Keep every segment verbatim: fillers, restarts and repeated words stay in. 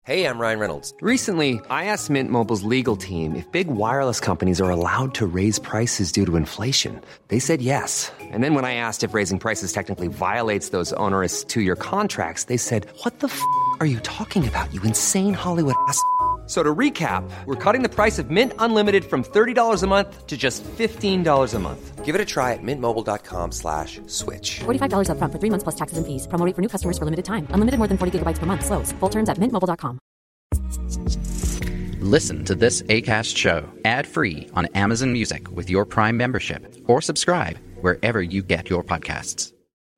Hey, I'm Ryan Reynolds. Recently, I asked Mint Mobile's legal team if big wireless companies are allowed to raise prices due to inflation. They said yes. And then when I asked if raising prices technically violates those onerous two-year contracts, they said, what the f*** are you talking about, you insane Hollywood ass f- So to recap, we're cutting the price of Mint Unlimited from thirty dollars a month to just fifteen dollars a month. Give it a try at mintmobile.com slash switch. forty-five dollars up front for three months plus taxes and fees. Promo rate for new customers for limited time. Unlimited more than forty gigabytes per month. Slows full terms at mint mobile dot com. Listen to this Acast show ad-free on Amazon Music with your Prime membership, or subscribe wherever you get your podcasts.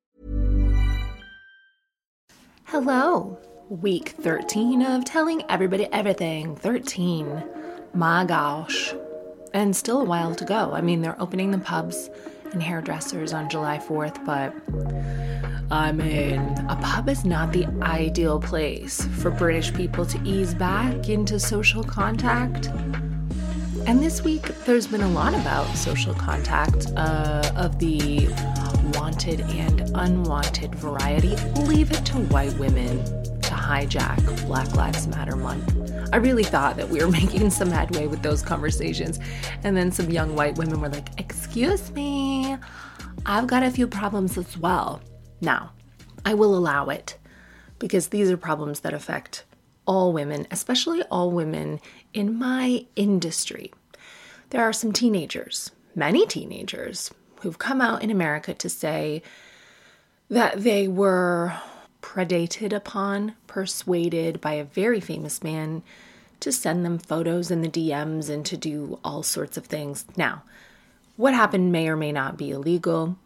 Hello. Week thirteen of Telling Everybody Everything. thirteen. My gosh. And still a while to go. I mean, they're opening the pubs and hairdressers on July fourth, but I mean, a pub is not the ideal place for British people to ease back into social contact. And this week, there's been a lot about social contact uh, of the wanted and unwanted variety. Leave it to white women to hijack Black Lives Matter month. I really thought that we were making some headway with those conversations. And then some young white women were like, excuse me, I've got a few problems as well. Now, I will allow it because these are problems that affect all women, especially all women in my industry. There are some teenagers, many teenagers, who've come out in America to say that they were predated upon, persuaded by a very famous man to send them photos in the D Ms and to do all sorts of things. Now, what happened may or may not be illegal.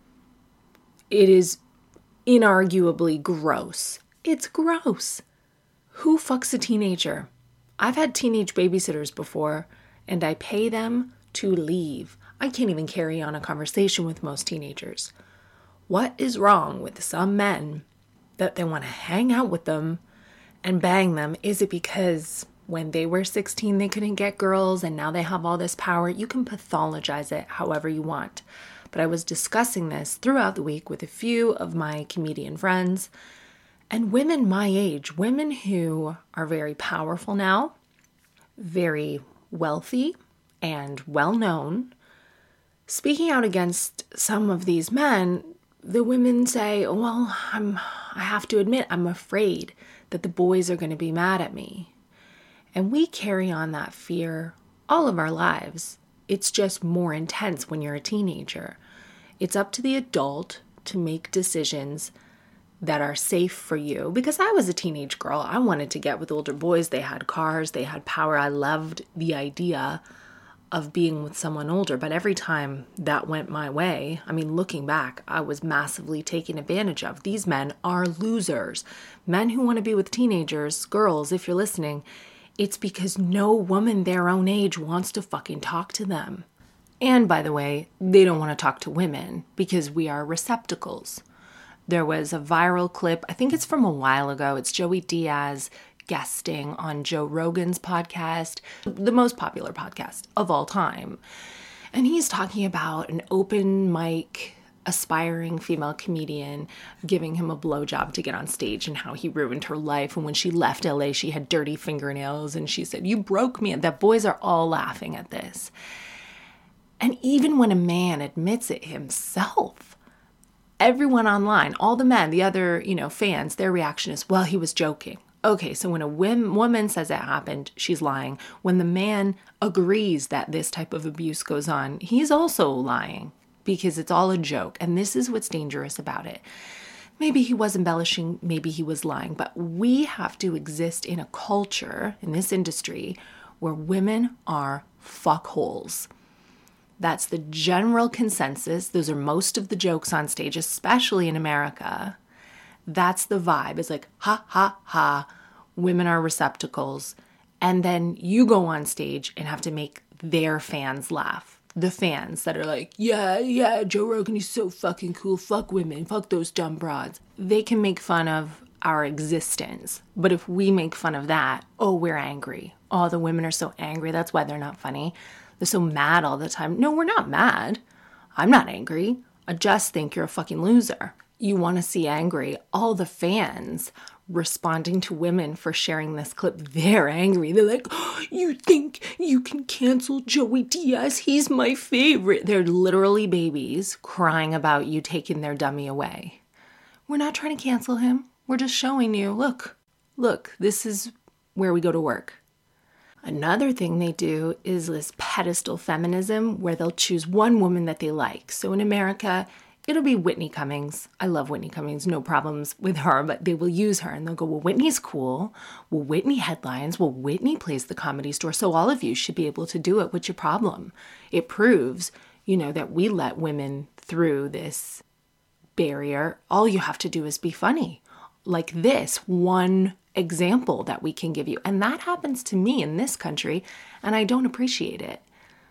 It is inarguably gross. It's gross. Who fucks a teenager? I've had teenage babysitters before, and I pay them to leave. I can't even carry on a conversation with most teenagers. What is wrong with some men that they want to hang out with them and bang them? Is it because when they were sixteen they couldn't get girls and now they have all this power? You can pathologize it however you want. But I was discussing this throughout the week with a few of my comedian friends and women my age, women who are very powerful now, very wealthy and well-known. Speaking out against some of these men, the women say, well, I'm, I have to admit, I'm afraid that the boys are going to be mad at me. And we carry on that fear all of our lives. It's just more intense when you're a teenager. It's up to the adult to make decisions that are safe for you. Because I was a teenage girl. I wanted to get with older boys. They had cars. They had power. I loved the idea of being with someone older. But every time that went my way, I mean, looking back, I was massively taken advantage of. These men are losers. Men who want to be with teenagers, girls, if you're listening, it's because no woman their own age wants to fucking talk to them. And by the way, they don't want to talk to women because we are receptacles. There was a viral clip, I think it's from a while ago. It's Joey Diaz guesting on Joe Rogan's podcast, the most popular podcast of all time. And he's talking about an open mic aspiring female comedian giving him a blowjob to get on stage and how he ruined her life. And when she left L A, she had dirty fingernails and she said, you broke me. And the boys are all laughing at this. And even when a man admits it himself, everyone online, all the men, the other, you know, fans, their reaction is, well, he was joking. Okay, so when a woman says it happened, she's lying. When the man agrees that this type of abuse goes on, he's also lying because it's all a joke. And this is what's dangerous about it. Maybe he was embellishing, maybe he was lying, but we have to exist in a culture, in this industry, where women are fuckholes. That's the general consensus. Those are most of the jokes on stage, especially in America. That's the vibe. It's like, ha, ha, ha, women are receptacles. And then you go on stage and have to make their fans laugh. The fans that are like, yeah, yeah, Joe Rogan, he's so fucking cool. Fuck women. Fuck those dumb broads. They can make fun of our existence. But if we make fun of that, oh, we're angry. Oh, the women are so angry. That's why they're not funny. They're so mad all the time. No, we're not mad. I'm not angry. I just think you're a fucking loser. You want to see angry. All the fans responding to women for sharing this clip. They're angry. They're like, oh, you think you can cancel Joey Diaz? He's my favorite. They're literally babies crying about you taking their dummy away. We're not trying to cancel him. We're just showing you, look, look, this is where we go to work. Another thing they do is this pedestal feminism where they'll choose one woman that they like. So in America, it'll be Whitney Cummings. I love Whitney Cummings, no problems with her, but they will use her and they'll go, well, Whitney's cool. Well, Whitney headlines. Well, Whitney plays the Comedy Store. So all of you should be able to do it. What's your problem? It proves, you know, that we let women through this barrier. All you have to do is be funny. Like this one example that we can give you. And that happens to me in this country, and I don't appreciate it.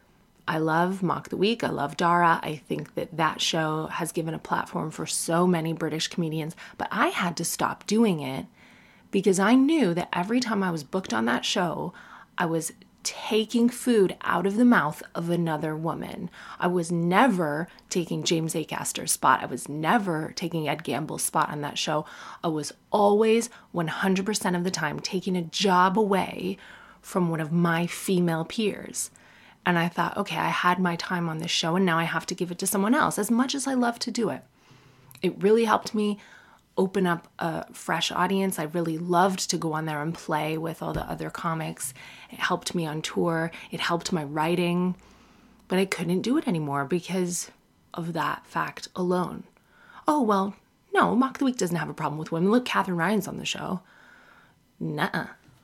I love Mock the Week. I love Dara. I think that that show has given a platform for so many British comedians, but I had to stop doing it because I knew that every time I was booked on that show, I was taking food out of the mouth of another woman. I was never taking James Acaster's spot. I was never taking Ed Gamble's spot on that show. I was always one hundred percent of the time taking a job away from one of my female peers. And I thought, okay, I had my time on this show and now I have to give it to someone else, as much as I love to do it. It really helped me open up a fresh audience. I really loved to go on there and play with all the other comics. It helped me on tour. It helped my writing. But I couldn't do it anymore because of that fact alone. Oh, well, no, Mock the Week doesn't have a problem with women. Look, Katherine Ryan's on the show. Nuh-uh.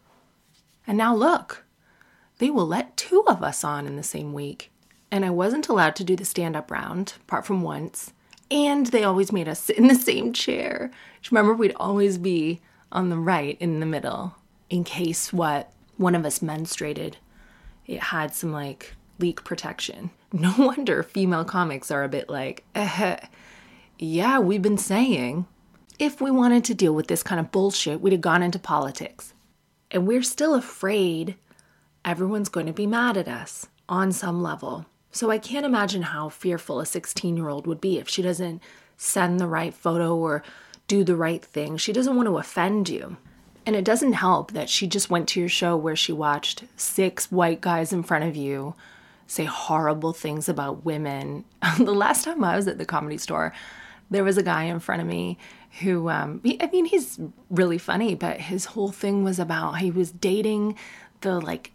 And now look, they will let two of us on in the same week. And I wasn't allowed to do the stand-up round, apart from once. And they always made us sit in the same chair. Remember, we'd always be on the right in the middle in case what one of us menstruated. It had some like leak protection. No wonder female comics are a bit like, eh, yeah, we've been saying. If we wanted to deal with this kind of bullshit, we'd have gone into politics. And we're still afraid everyone's going to be mad at us on some level. So I can't imagine how fearful a sixteen-year-old would be if she doesn't send the right photo or do the right thing. She doesn't want to offend you. And it doesn't help that she just went to your show where she watched six white guys in front of you say horrible things about women. The last time I was at the Comedy Store, there was a guy in front of me who, um, he, I mean, he's really funny, but his whole thing was about he was dating the, like,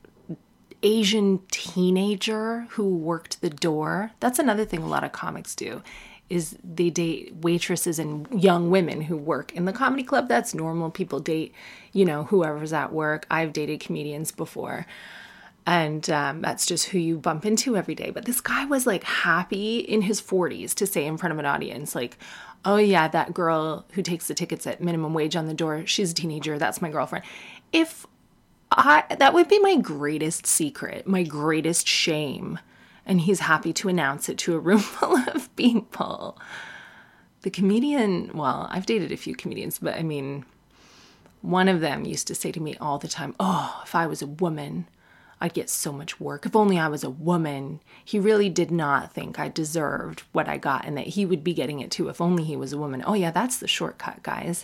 Asian teenager who worked the door. That's another thing a lot of comics do, is they date waitresses and young women who work in the comedy club. That's normal. People date, you know, whoever's at work. I've dated comedians before. And um, that's just who you bump into every day. But this guy was like happy in his forties to say in front of an audience, like, oh yeah, that girl who takes the tickets at minimum wage on the door, she's a teenager. That's my girlfriend. If I, that would be my greatest secret, my greatest shame. And he's happy to announce it to a room full of people. The comedian, well, I've dated a few comedians, but I mean, one of them used to say to me all the time, oh, if I was a woman, I'd get so much work. If only I was a woman. He really did not think I deserved what I got and that he would be getting it too if only he was a woman. Oh yeah, that's the shortcut, guys.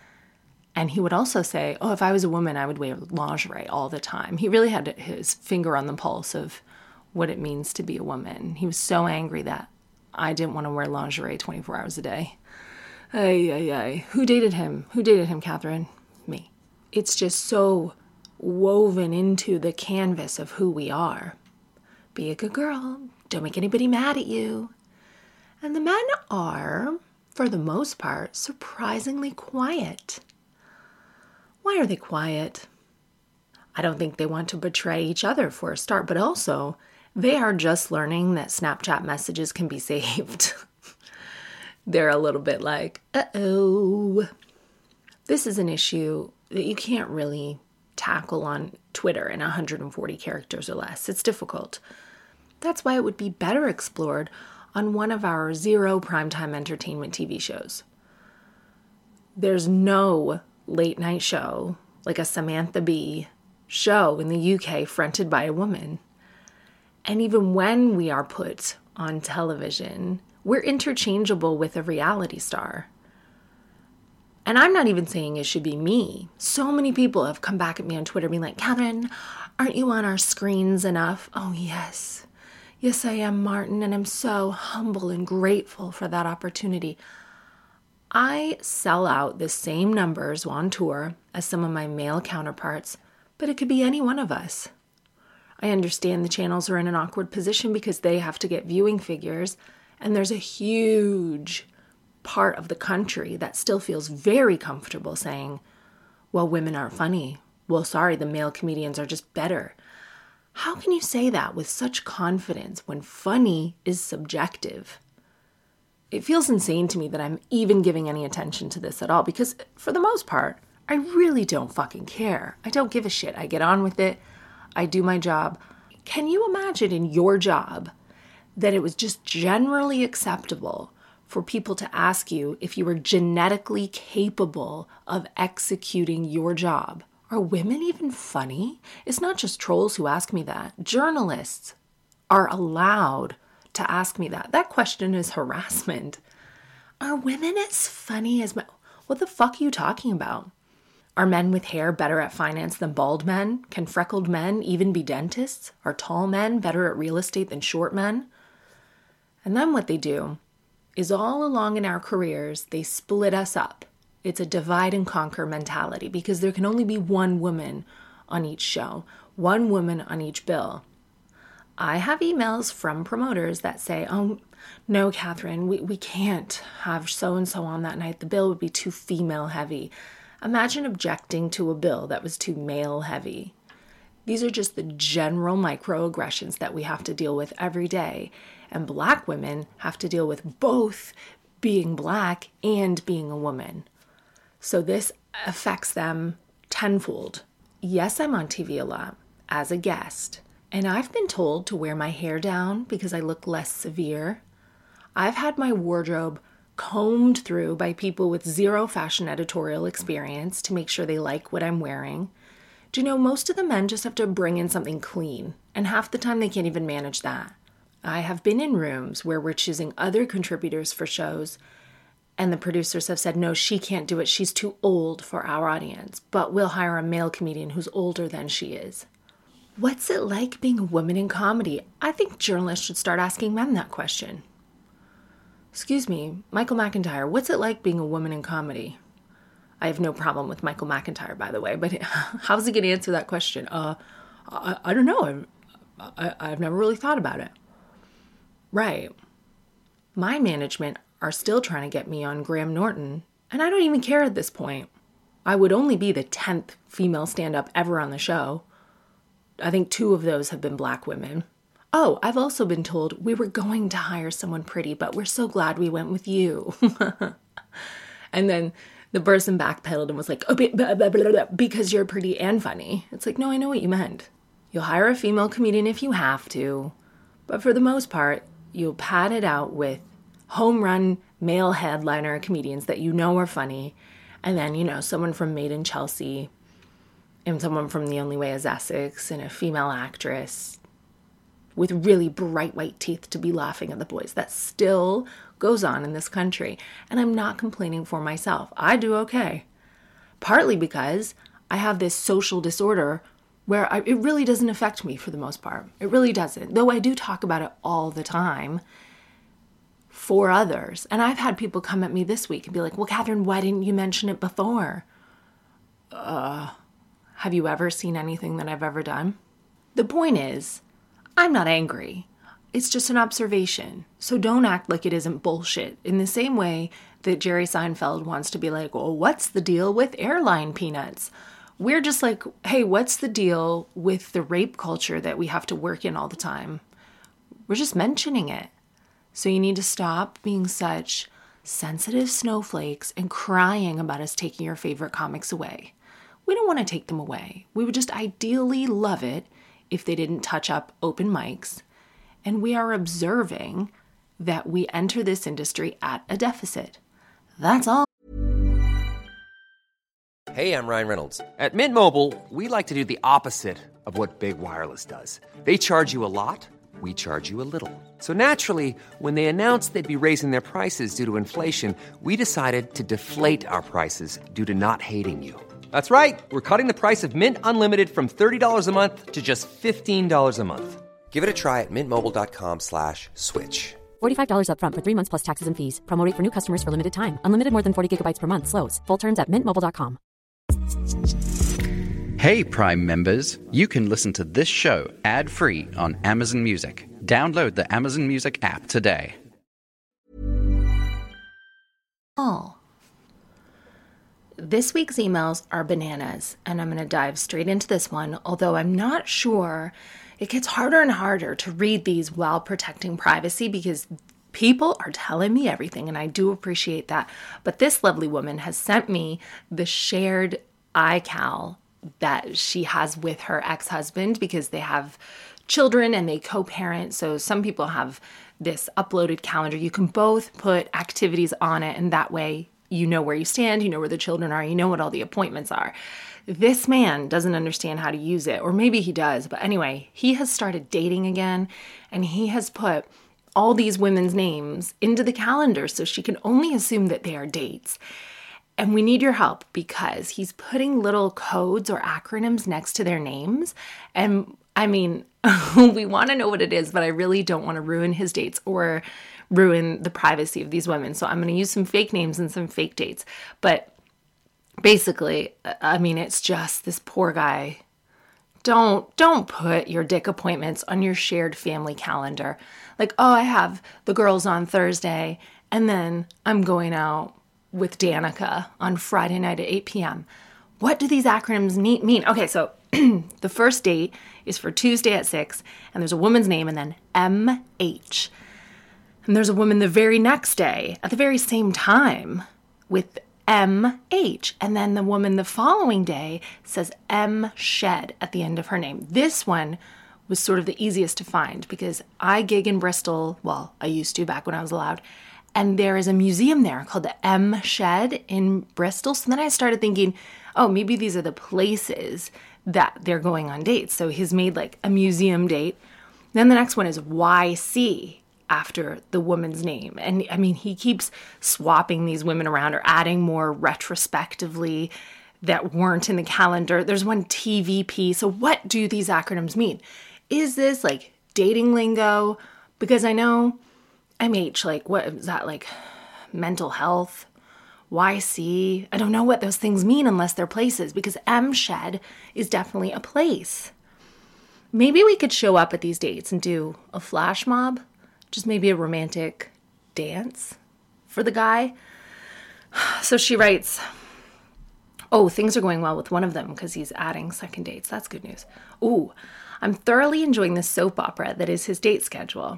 And he would also say, oh, if I was a woman, I would wear lingerie all the time. He really had his finger on the pulse of what it means to be a woman. He was so angry that I didn't want to wear lingerie twenty-four hours a day. Ay, ay, ay. Who dated him? Who dated him, Catherine? Me. It's just so woven into the canvas of who we are. Be a good girl. Don't make anybody mad at you. And the men are, for the most part, surprisingly quiet. Why are they quiet? I don't think they want to betray each other for a start, but also they are just learning that Snapchat messages can be saved. They're a little bit like, uh-oh. This is an issue that you can't really tackle on Twitter in one hundred forty characters or less. It's difficult. That's why it would be better explored on one of our zero primetime entertainment T V shows. There's no late night show like a Samantha Bee show in the U K fronted by a woman. And even when we are put on television, we're interchangeable with a reality star. And I'm not even saying it should be me. So many people have come back at me on Twitter being like, Catherine, aren't you on our screens enough? Oh, yes. Yes, I am, Martin, and I'm so humble and grateful for that opportunity. I sell out the same numbers on tour as some of my male counterparts, but it could be any one of us. I understand the channels are in an awkward position because they have to get viewing figures, and there's a huge part of the country that still feels very comfortable saying, well, women aren't funny. Well, sorry, the male comedians are just better. How can you say that with such confidence when funny is subjective? It feels insane to me that I'm even giving any attention to this at all because, for the most part, I really don't fucking care. I don't give a shit. I get on with it. I do my job. Can you imagine in your job that it was just generally acceptable for people to ask you if you were genetically capable of executing your job? Are women even funny? It's not just trolls who ask me that. Journalists are allowed to ask me that. That question is harassment. Are women as funny as men? What the fuck are you talking about? Are men with hair better at finance than bald men? Can freckled men even be dentists? Are tall men better at real estate than short men? And then what they do is all along in our careers, they split us up. It's a divide and conquer mentality because there can only be one woman on each show, one woman on each bill. I have emails from promoters that say, oh, no, Catherine, we, we can't have so-and-so on that night. The bill would be too female heavy. Imagine objecting to a bill that was too male heavy. These are just the general microaggressions that we have to deal with every day. And Black women have to deal with both being Black and being a woman. So this affects them tenfold. Yes, I'm on T V a lot as a guest. And I've been told to wear my hair down because I look less severe. I've had my wardrobe combed through by people with zero fashion editorial experience to make sure they like what I'm wearing. Do you know, most of the men just have to bring in something clean, and half the time they can't even manage that. I have been in rooms where we're choosing other contributors for shows, and the producers have said, no, she can't do it. She's too old for our audience, but we'll hire a male comedian who's older than she is. What's it like being a woman in comedy? I think journalists should start asking men that question. Excuse me, Michael McIntyre, what's it like being a woman in comedy? I have no problem with Michael McIntyre, by the way, but how's he going to answer that question? Uh, I, I don't know. I've, I, I've never really thought about it. Right. My management are still trying to get me on Graham Norton, and I don't even care at this point. I would only be the tenth female stand-up ever on the show. I think two of those have been Black women. Oh, I've also been told we were going to hire someone pretty, but we're so glad we went with you. And then the person backpedaled and was like, oh, blah, blah, blah, blah, because you're pretty and funny. It's like, no, I know what you meant. You'll hire a female comedian if you have to, but for the most part, you'll pad it out with home run male headliner comedians that you know are funny, and then, you know, someone from Made in Chelsea, and someone from The Only Way is Essex, and a female actress with really bright white teeth to be laughing at the boys. That still goes on in this country. And I'm not complaining for myself. I do okay. Partly because I have this social disorder where I, it really doesn't affect me for the most part. It really doesn't. Though I do talk about it all the time for others. And I've had people come at me this week and be like, well, Catherine, why didn't you mention it before? Uh... Have you ever seen anything that I've ever done? The point is, I'm not angry. It's just an observation. So don't act like it isn't bullshit. In the same way that Jerry Seinfeld wants to be like, well, what's the deal with airline peanuts? We're just like, hey, what's the deal with the rape culture that we have to work in all the time? We're just mentioning it. So you need to stop being such sensitive snowflakes and crying about us taking your favorite comics away. We don't want to take them away. We would just ideally love it if they didn't touch up open mics. And we are observing that we enter this industry at a deficit. That's all. Hey, I'm Ryan Reynolds. At Mint Mobile, we like to do the opposite of what Big Wireless does. They charge you a lot, we charge you a little. So naturally, when they announced they'd be raising their prices due to inflation, we decided to deflate our prices due to not hating you. That's right. We're cutting the price of Mint Unlimited from thirty dollars a month to just fifteen dollars a month. Give it a try at mintmobile.com slash switch. forty-five dollars up front for three months plus taxes and fees. Promo rate for new customers for limited time. Unlimited more than forty gigabytes per month slows. Full terms at mint mobile dot com. Hey, Prime members, you can listen to this show ad-free on Amazon Music. Download the Amazon Music app today. Oh. This week's emails are bananas, and I'm going to dive straight into this one, although I'm not sure. It gets harder and harder to read these while protecting privacy because people are telling me everything, and I do appreciate that. But this lovely woman has sent me the shared iCal that she has with her ex-husband because they have children and they co-parent. So some people have this uploaded calendar. You can both put activities on it, and that way you know where you stand, you know where the children are, you know what all the appointments are. This man doesn't understand how to use it, or maybe he does. But anyway, he has started dating again, and he has put all these women's names into the calendar so she can only assume that they are dates. And we need your help because he's putting little codes or acronyms next to their names. And I mean, we want to know what it is, but I really don't want to ruin his dates or ruin the privacy of these women. So I'm going to use some fake names and some fake dates. But basically, I mean, it's just this poor guy. Don't, don't put your dick appointments on your shared family calendar. Like, oh, I have the girls on Thursday, and then I'm going out with Danica on Friday night at eight p.m. What do these acronyms mean? Okay, so the first date is for Tuesday at six, and there's a woman's name, and then M H. And there's a woman the very next day at the very same time with M H. And then the woman the following day says M Shed at the end of her name. This one was sort of the easiest to find because I gig in Bristol. Well, I used to back when I was allowed. And there is a museum there called the M Shed in Bristol. So then I started thinking, oh, maybe these are the places that they're going on dates. So he's made like a museum date. Then the next one is Y C after the woman's name. And I mean, he keeps swapping these women around or adding more retrospectively that weren't in the calendar. There's one T V P. So what do these acronyms mean? Is this like dating lingo? Because I know M H, like, what is that, like mental health? Y C? I don't know what those things mean unless they're places, because M Shed is definitely a place. Maybe we could show up at these dates and do a flash mob, just maybe a romantic dance for the guy. So she writes, oh, things are going well with one of them because he's adding second dates. That's good news. Ooh, I'm thoroughly enjoying the soap opera that is his date schedule.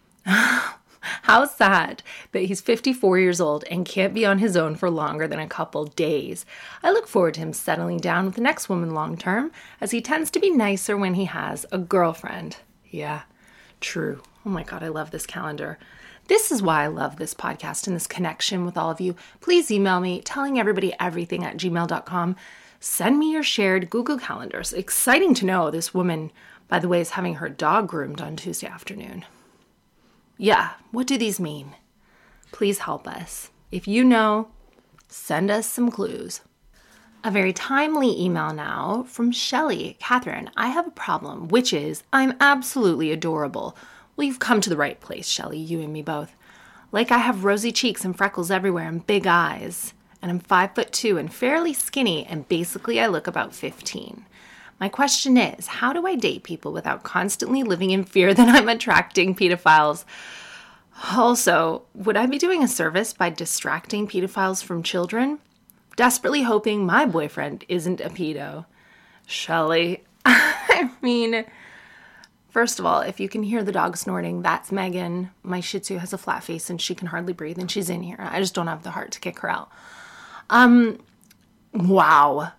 How sad that he's fifty-four years old and can't be on his own for longer than a couple days. I look forward to him settling down with the next woman long term, as he tends to be nicer when he has a girlfriend. Yeah, true. Oh my God, I love this calendar. This is why I love this podcast and this connection with all of you. Please email me, telling everybody everything at gmail dot com. Send me your shared Google calendars. Exciting to know this woman, by the way, is having her dog groomed on Tuesday afternoon. Yeah, what do these mean? Please help us. If you know, send us some clues. A very timely email now from Shelly. Catherine, I have a problem, which is I'm absolutely adorable. Well, you've come to the right place, Shelly, you and me both. Like I have rosy cheeks and freckles everywhere and big eyes. And I'm five foot two and fairly skinny, and basically I look about fifteen. My question is, how do I date people without constantly living in fear that I'm attracting pedophiles? Also, would I be doing a service by distracting pedophiles from children? Desperately hoping my boyfriend isn't a pedo. Shelly, I mean, first of all, if you can hear the dog snorting, that's Megan. My Shih Tzu has a flat face and she can hardly breathe and she's in here. I just don't have the heart to kick her out. Um, wow.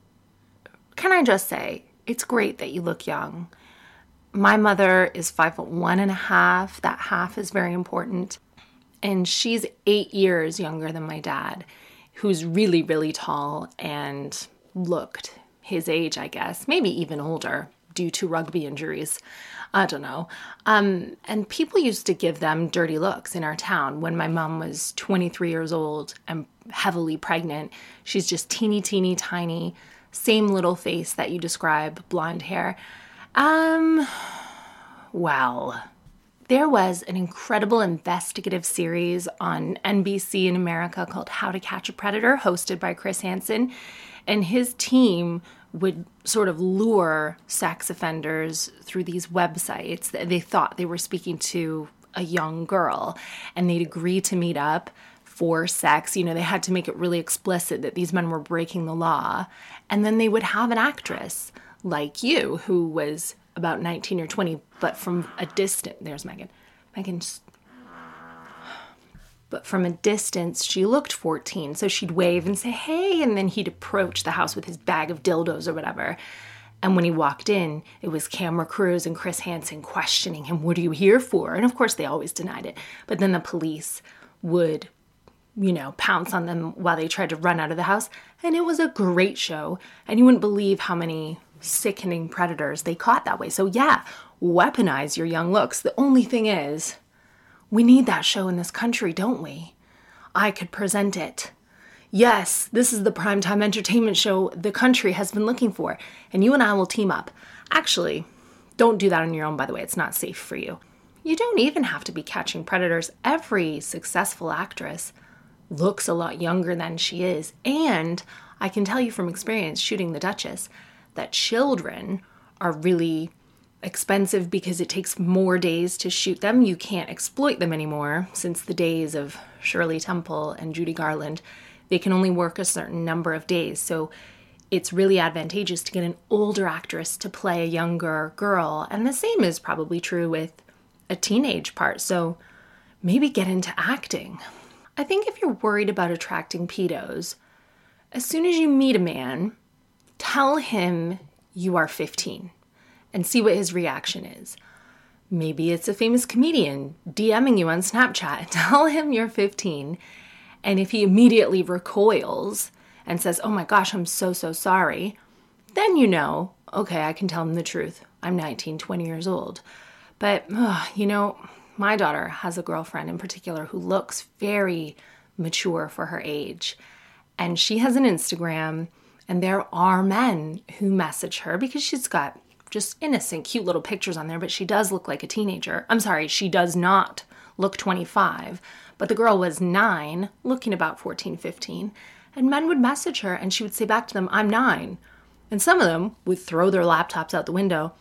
Can I just say, it's great that you look young. My mother is five foot one and a half. That half is very important. And she's eight years younger than my dad, who's really, really tall and looked his age, I guess, maybe even older. due to rugby injuries. I don't know. Um, and people used to give them dirty looks in our town. When my mom was twenty-three years old and heavily pregnant, she's just teeny, teeny, tiny, same little face that you describe, blonde hair. Um, well, there was an incredible investigative series on N B C in America called How to Catch a Predator, hosted by Chris Hansen, and his team would sort of lure sex offenders through these websites. They thought they were speaking to a young girl, and they'd agree to meet up for sex. You know, they had to make it really explicit that these men were breaking the law. And then they would have an actress like you who was about nineteen or twenty, but from a distance, there's Megan. Megan, just, but from a distance, she looked fourteen. So she'd wave and say, hey, and then he'd approach the house with his bag of dildos or whatever. And when he walked in, it was camera crews and Chris Hansen questioning him, what are you here for? And of course, they always denied it. But then the police would, you know, pounce on them while they tried to run out of the house. And it was a great show. And you wouldn't believe how many sickening predators they caught that way. So yeah, weaponize your young looks. The only thing is, we need that show in this country, don't we? I could present it. Yes, this is the primetime entertainment show the country has been looking for, and you and I will team up. Actually, don't do that on your own, by the way. It's not safe for you. You don't even have to be catching predators. Every successful actress looks a lot younger than she is. And I can tell you from experience shooting The Duchess that children are really expensive because it takes more days to shoot them. You can't exploit them anymore since the days of Shirley Temple and Judy Garland. They can only work a certain number of days. So it's really advantageous to get an older actress to play a younger girl. And the same is probably true with a teenage part. So maybe get into acting. I think if you're worried about attracting pedos, as soon as you meet a man, tell him you are fifteen. And see what his reaction is. Maybe it's a famous comedian DMing you on Snapchat. Tell him you're fifteen. And if he immediately recoils and says, oh my gosh, I'm so, so sorry, then you know, okay, I can tell him the truth. I'm nineteen, twenty years old. But, ugh, you know, my daughter has a girlfriend in particular who looks very mature for her age. And she has an Instagram, and there are men who message her because she's got just innocent, cute little pictures on there, but she does look like a teenager. I'm sorry, she does not look twenty-five, but the girl was nine, looking about fourteen, fifteen, and men would message her and she would say back to them, I'm nine. And some of them would throw their laptops out the window.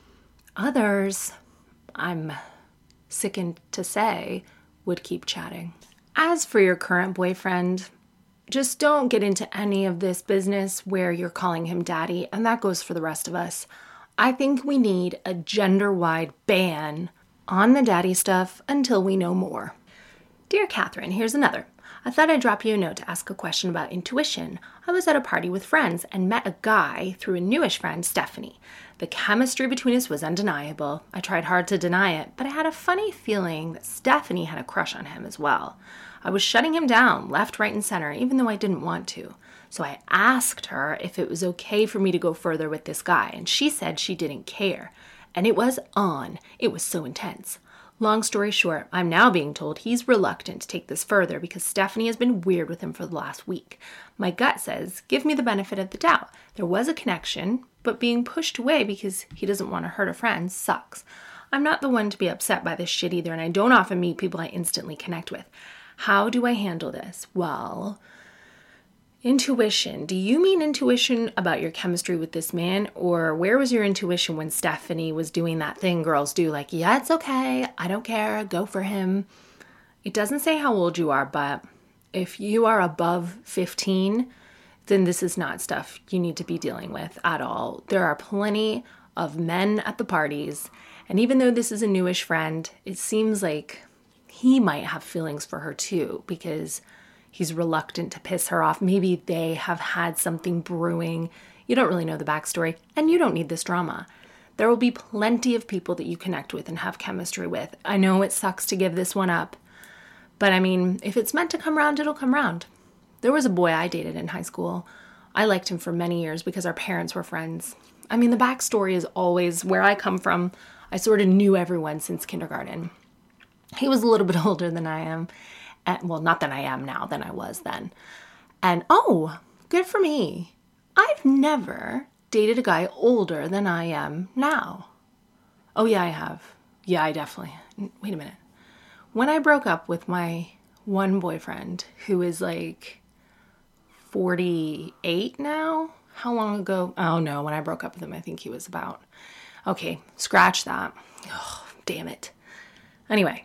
Others, I'm sickened to say, would keep chatting. As for your current boyfriend, just don't get into any of this business where you're calling him daddy, and that goes for the rest of us. I think we need a gender-wide ban on the daddy stuff until we know more. Dear Catherine, here's another. I thought I'd drop you a note to ask a question about intuition. I was at a party with friends and met a guy through a newish friend, Stephanie. The chemistry between us was undeniable. I tried hard to deny it, but I had a funny feeling that Stephanie had a crush on him as well. I was shutting him down, left, right, and center, even though I didn't want to. So I asked her if it was okay for me to go further with this guy, and she said she didn't care. And it was on. It was so intense. Long story short, I'm now being told he's reluctant to take this further because Stephanie has been weird with him for the last week. My gut says, give me the benefit of the doubt. There was a connection, but being pushed away because he doesn't want to hurt a friend sucks. I'm not the one to be upset by this shit either, and I don't often meet people I instantly connect with. How do I handle this? Well, intuition. Do you mean intuition about your chemistry with this man? Or where was your intuition when Stephanie was doing that thing girls do? Like, yeah, it's okay. I don't care. Go for him. It doesn't say how old you are, but if you are above fifteen, then this is not stuff you need to be dealing with at all. There are plenty of men at the parties. And even though this is a newish friend, it seems like he might have feelings for her too, because he's reluctant to piss her off. Maybe they have had something brewing. You don't really know the backstory, and you don't need this drama. There will be plenty of people that you connect with and have chemistry with. I know it sucks to give this one up, but I mean, if it's meant to come round, it'll come round. There was a boy I dated in high school. I liked him for many years because our parents were friends. I mean, the backstory is always where I come from. I sort of knew everyone since kindergarten. He was a little bit older than I am. And, well, not than I am now, than I was then. And oh, good for me. I've never dated a guy older than I am now. Oh, yeah, I have. Yeah, I definitely. Wait a minute. When I broke up with my one boyfriend, who is like forty-eight now, how long ago? Oh, no, when I broke up with him, I think he was about, okay, scratch that. Oh, damn it. Anyway,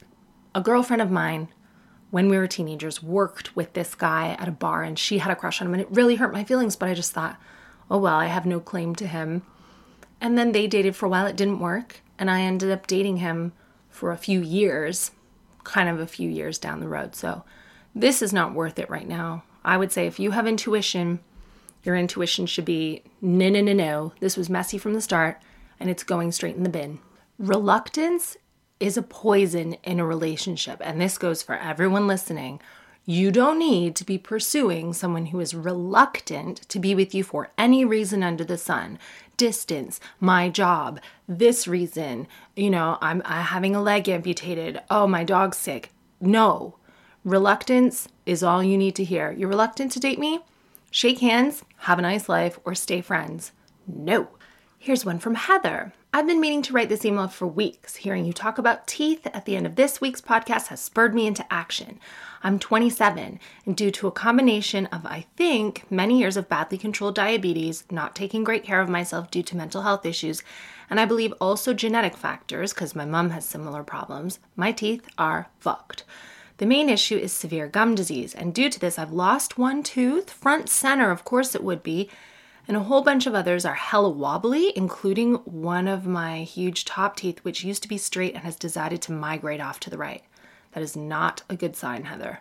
a girlfriend of mine, when we were teenagers, worked with this guy at a bar, and she had a crush on him, and it really hurt my feelings, but I just thought, oh, well, I have no claim to him. And then they dated for a while. It didn't work, and I ended up dating him for a few years, kind of a few years down the road. So this is not worth it right now. I would say if you have intuition, your intuition should be, no, no, no, no. This was messy from the start, and it's going straight in the bin. Reluctance is a poison in a relationship, and this goes for everyone listening. You don't need to be pursuing someone who is reluctant to be with you for any reason under the sun. Distance, my job, this reason, you know, I'm, I'm having a leg amputated. Oh, my dog's sick. No, reluctance is all you need to hear. You're reluctant to date me? Shake hands, have a nice life, or stay friends. No. Here's one from Heather. I've been meaning to write this email for weeks. Hearing you talk about teeth at the end of this week's podcast has spurred me into action. I'm twenty-seven, and due to a combination of, I think, many years of badly controlled diabetes, not taking great care of myself due to mental health issues, and I believe also genetic factors, because my mom has similar problems, my teeth are fucked. The main issue is severe gum disease, and due to this, I've lost one tooth, front center, of course it would be, and a whole bunch of others are hella wobbly, including one of my huge top teeth, which used to be straight and has decided to migrate off to the right. That is not a good sign, Heather.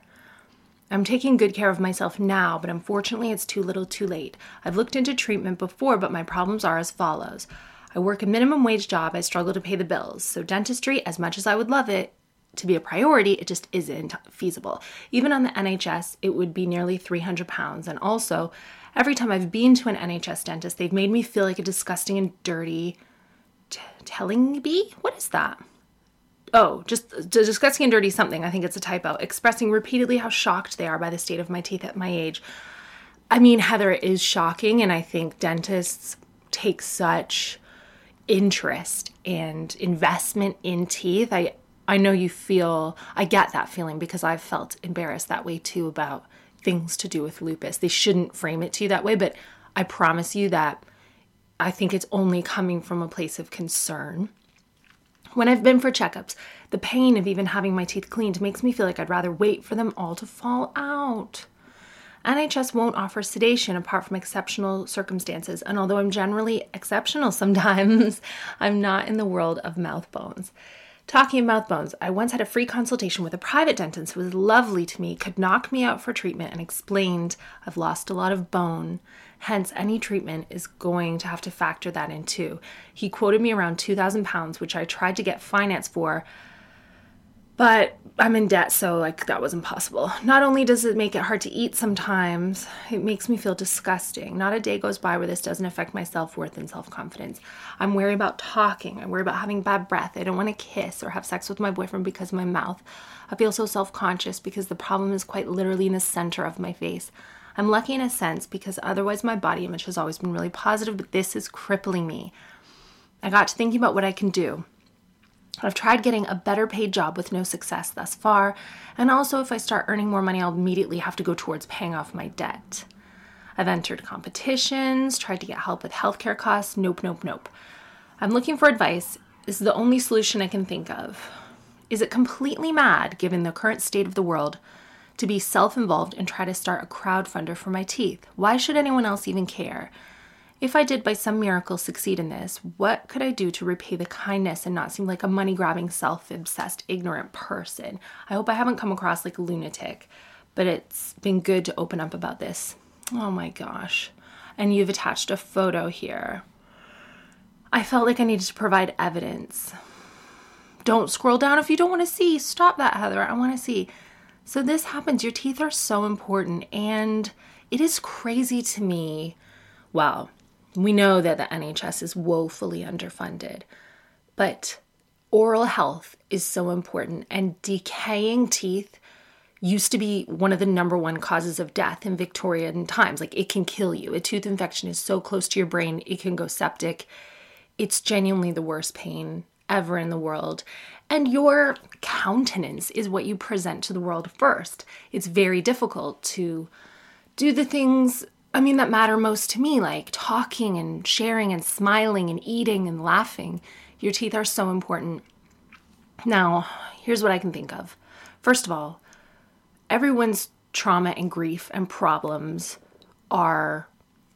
I'm taking good care of myself now, but unfortunately it's too little too late. I've looked into treatment before, but my problems are as follows. I work a minimum wage job. I struggle to pay the bills. So dentistry, as much as I would love it to be a priority, it just isn't feasible. Even on the N H S, it would be nearly three hundred pounds. And also, every time I've been to an N H S dentist, they've made me feel like a disgusting and dirty t- telling bee? What is that? Oh, just uh, disgusting and dirty something. I think it's a typo. Expressing repeatedly how shocked they are by the state of my teeth at my age. I mean, Heather, it is shocking, and I think dentists take such interest and investment in teeth. I I know you feel, I get that feeling because I've felt embarrassed that way too about things to do with lupus. They shouldn't frame it to you that way, but I promise you that I think it's only coming from a place of concern. When I've been for checkups, the pain of even having my teeth cleaned makes me feel like I'd rather wait for them all to fall out. N H S won't offer sedation apart from exceptional circumstances, and although I'm generally exceptional sometimes, I'm not in the world of mouth bones. Talking of mouth bones, I once had a free consultation with a private dentist who was lovely to me, could knock me out for treatment, and explained I've lost a lot of bone. Hence, any treatment is going to have to factor that in too. He quoted me around two thousand pounds, which I tried to get finance for, but I'm in debt, so like that was impossible. Not only does it make it hard to eat sometimes, it makes me feel disgusting. Not a day goes by where this doesn't affect my self-worth and self-confidence. I'm worried about talking. I worry about having bad breath. I don't want to kiss or have sex with my boyfriend because of my mouth. I feel so self-conscious because the problem is quite literally in the center of my face. I'm lucky in a sense because otherwise my body image has always been really positive, but this is crippling me. I got to thinking about what I can do. I've tried getting a better paid job with no success thus far, and also if I start earning more money, I'll immediately have to go towards paying off my debt. I've entered competitions, tried to get help with healthcare costs. Nope, nope, nope. I'm looking for advice. This is the only solution I can think of. Is it completely mad, given the current state of the world, to be self-involved and try to start a crowdfunder for my teeth? Why should anyone else even care? If I did by some miracle succeed in this, what could I do to repay the kindness and not seem like a money-grabbing, self-obsessed, ignorant person? I hope I haven't come across like a lunatic, but it's been good to open up about this. Oh my gosh. And you've attached a photo here. I felt like I needed to provide evidence. Don't scroll down if you don't want to see. Stop that, Heather. I want to see. So this happens. Your teeth are so important, and it is crazy to me. Well, We know that the N H S is woefully underfunded, but oral health is so important, and decaying teeth used to be one of the number one causes of death in Victorian times. Like, it can kill you. A tooth infection is so close to your brain, it can go septic. It's genuinely the worst pain ever in the world. And your countenance is what you present to the world first. It's very difficult to do the things, I mean, that matter most to me, like talking and sharing and smiling and eating and laughing. Your teeth are so important. Now, here's what I can think of. First of all, everyone's trauma and grief and problems are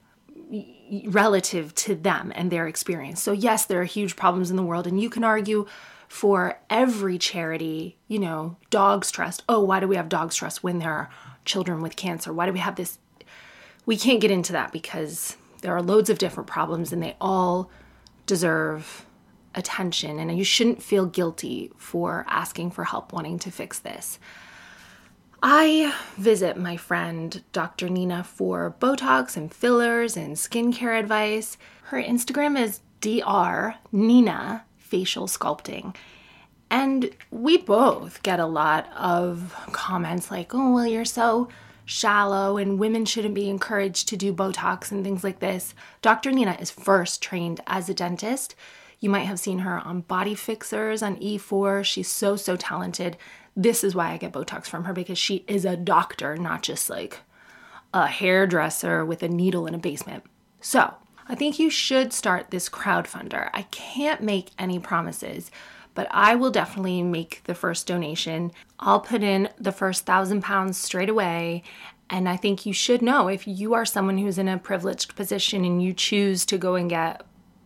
relative to them and their experience. So yes, there are huge problems in the world, and you can argue for every charity, you know, Dogs Trust. Oh, why do we have Dogs Trust when there are children with cancer? Why do we have this? We can't get into that because there are loads of different problems and they all deserve attention. And you shouldn't feel guilty for asking for help, wanting to fix this. I visit my friend Doctor Nina for Botox and fillers and skincare advice. Her Instagram is Doctor Nina Facial Sculpting. And we both get a lot of comments like, oh, well, you're so shallow and women shouldn't be encouraged to do Botox and things like this. Doctor Nina is first trained as a dentist. You might have seen her on Body Fixers on E four. She's so, so talented. This is why I get Botox from her, because she is a doctor, not just like a hairdresser with a needle in a basement. So I think you should start this crowdfunder. I can't make any promises, but I will definitely make the first donation. I'll put in the first thousand pounds straight away. And I think you should know, if you are someone who's in a privileged position and you choose to go and get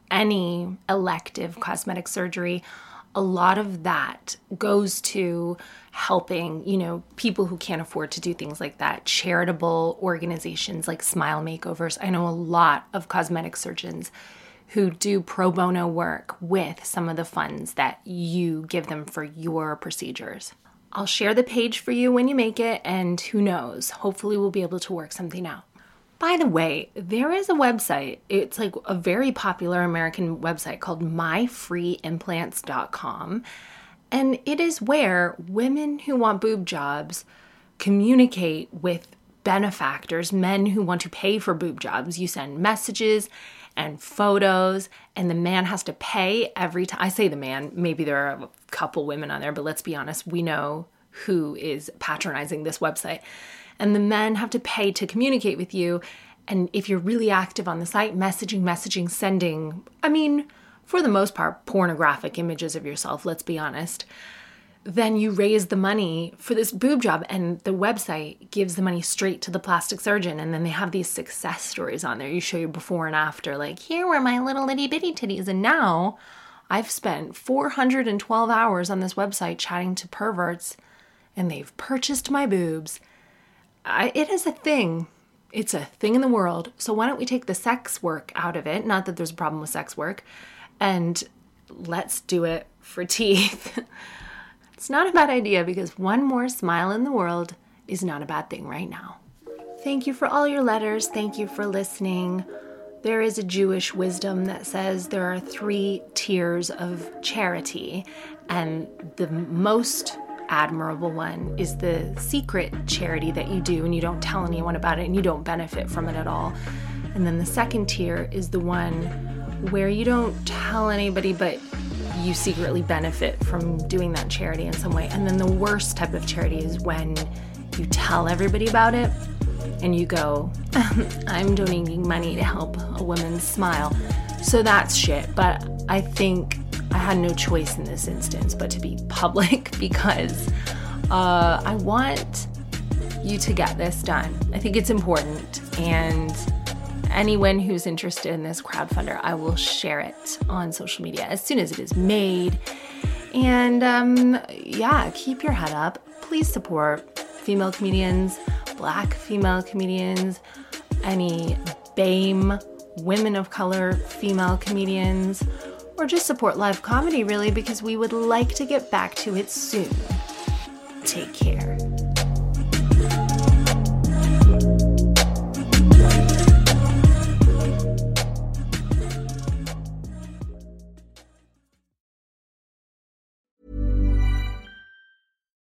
any elective cosmetic surgery, a lot of that goes to helping, you know, people who can't afford to do things like that. Charitable organizations like Smile Makeovers. I know a lot of cosmetic surgeons who do pro bono work with some of the funds that you give them for your procedures. I'll share the page for you when you make it, and who knows, hopefully we'll be able to work something out. By the way, there is a website, it's like a very popular American website called my free implants dot com. And it is where women who want boob jobs communicate with benefactors, men who want to pay for boob jobs. You send messages and photos, and the man has to pay every time. I say the man, maybe there are a couple women on there, but let's be honest, we know who is patronizing this website. And the men have to pay to communicate with you. And if you're really active on the site, messaging, messaging, sending, I mean, for the most part, pornographic images of yourself, let's be honest, then you raise the money for this boob job, and the website gives the money straight to the plastic surgeon. And then they have these success stories on there. You show your before and after, like, here were my little itty bitty titties. And now I've spent four hundred twelve hours on this website chatting to perverts, and they've purchased my boobs. I, it is a thing. It's a thing in the world. So why don't we take the sex work out of it? Not that there's a problem with sex work. And let's do it for teeth. It's not a bad idea, because one more smile in the world is not a bad thing right now. Thank you for all your letters. Thank you for listening. There is a Jewish wisdom that says there are three tiers of charity, and the most admirable one is the secret charity that you do and you don't tell anyone about it and you don't benefit from it at all. And then the second tier is the one where you don't tell anybody, but you secretly benefit from doing that charity in some way. And then the worst type of charity is when you tell everybody about it and you go, I'm donating money to help a woman smile. So that's shit. But I think I had no choice in this instance but to be public, because uh, I want you to get this done. I think it's important, and anyone who's interested in this crowdfunder, I will share it on social media as soon as it is made. And um, yeah, keep your head up. Please support female comedians, Black female comedians, any BAME, women of color female comedians, or just support live comedy, really, because we would like to get back to it soon. Take care.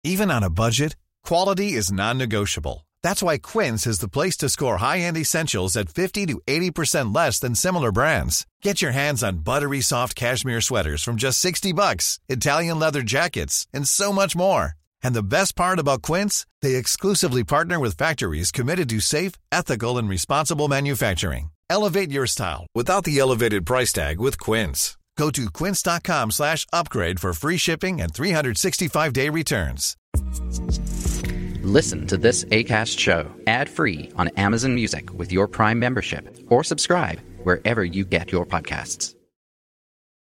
Even on a budget, quality is non-negotiable. That's why Quince is the place to score high-end essentials at fifty to eighty percent less than similar brands. Get your hands on buttery soft cashmere sweaters from just sixty bucks, Italian leather jackets, and so much more. And the best part about Quince, they exclusively partner with factories committed to safe, ethical, and responsible manufacturing. Elevate your style without the elevated price tag with Quince. Go to quince.com slash upgrade for free shipping and three sixty-five day returns. Listen to this Acast show ad-free on Amazon Music with your Prime membership, or subscribe wherever you get your podcasts.